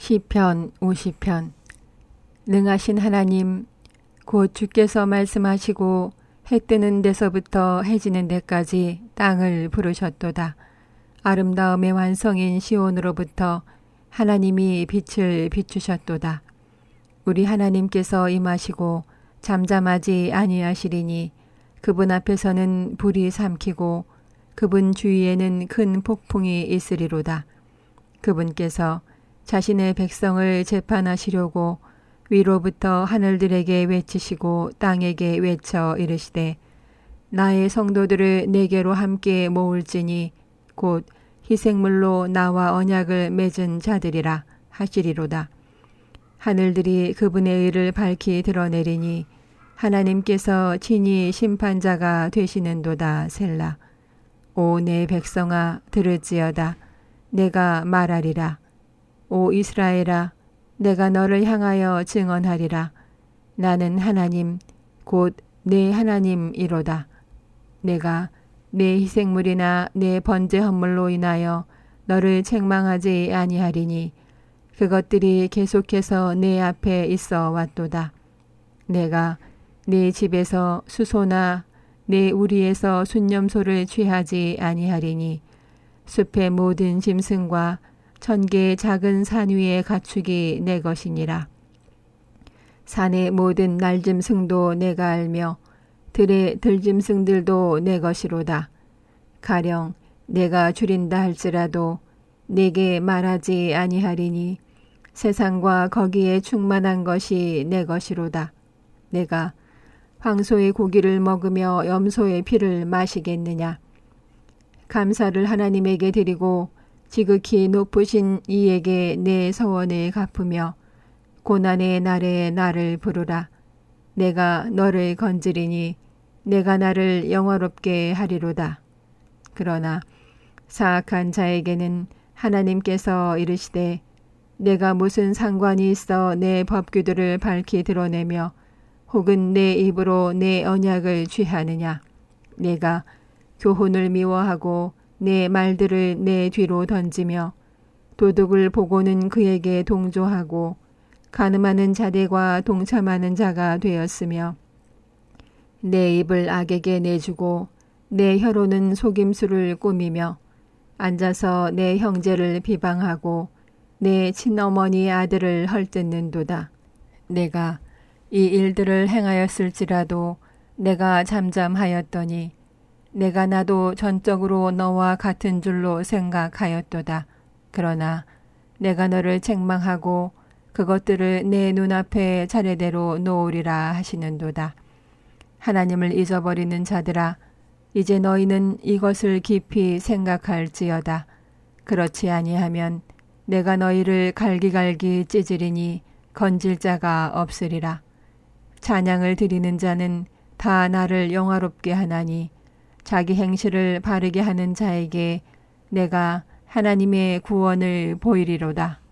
시편 50편. 능하신 하나님, 곧 주께서 말씀하시고 해 뜨는 데서부터 해 지는 데까지 땅을 부르셨도다. 아름다움의 완성인 시온으로부터 하나님이 빛을 비추셨도다. 우리 하나님께서 임하시고 잠잠하지 아니하시리니 그분 앞에서는 불이 삼키고 그분 주위에는 큰 폭풍이 있으리로다. 그분께서 자신의 백성을 재판하시려고 위로부터 하늘들에게 외치시고 땅에게 외쳐 이르시되 나의 성도들을 내게로 함께 모을지니 곧 희생물로 나와 언약을 맺은 자들이라 하시리로다. 하늘들이 그분의 의를 밝히 드러내리니 하나님께서 친히 심판자가 되시는도다. 셀라. 오 내 백성아 들을지어다. 내가 말하리라. 오 이스라엘아, 내가 너를 향하여 증언하리라. 나는 하나님, 곧 내 하나님이로다. 내가 내 희생물이나 내 번제 헌물로 인하여 너를 책망하지 아니하리니 그것들이 계속해서 내 앞에 있어 왔도다. 내가 내 집에서 수소나 내 우리에서 순념소를 취하지 아니하리니 숲의 모든 짐승과 천개의 작은 산 위의 가축이 내 것이니라. 산의 모든 날짐승도 내가 알며 들의 들짐승들도 내 것이로다. 가령 내가 줄인다 할지라도 내게 말하지 아니하리니 세상과 거기에 충만한 것이 내 것이로다. 내가 황소의 고기를 먹으며 염소의 피를 마시겠느냐. 감사를 하나님에게 드리고 지극히 높으신 이에게 내 서원을 갚으며 고난의 날에 나를 부르라. 내가 너를 건지리니 내가 나를 영화롭게 하리로다. 그러나 사악한 자에게는 하나님께서 이르시되 내가 무슨 상관이 있어 내 법규들을 밝히 드러내며 혹은 내 입으로 내 언약을 취하느냐. 내가 교훈을 미워하고 내 말들을 내 뒤로 던지며 도둑을 보고는 그에게 동조하고 간음하는 자들과 동참하는 자가 되었으며 내 입을 악에게 내주고 내 혀로는 속임수를 꾸미며 앉아서 내 형제를 비방하고 내 친어머니 아들을 헐뜯는도다. 내가 이 일들을 행하였을지라도 내가 잠잠하였더니 내가 나도 전적으로 너와 같은 줄로 생각하였도다. 그러나 내가 너를 책망하고 그것들을 내 눈앞에 차례대로 놓으리라 하시는도다. 하나님을 잊어버리는 자들아, 이제 너희는 이것을 깊이 생각할지어다. 그렇지 아니하면 내가 너희를 갈기갈기 찢으리니 건질 자가 없으리라. 찬양을 드리는 자는 다 나를 영화롭게 하나니 자기 행실을 바르게 하는 자에게 내가 하나님의 구원을 보이리로다.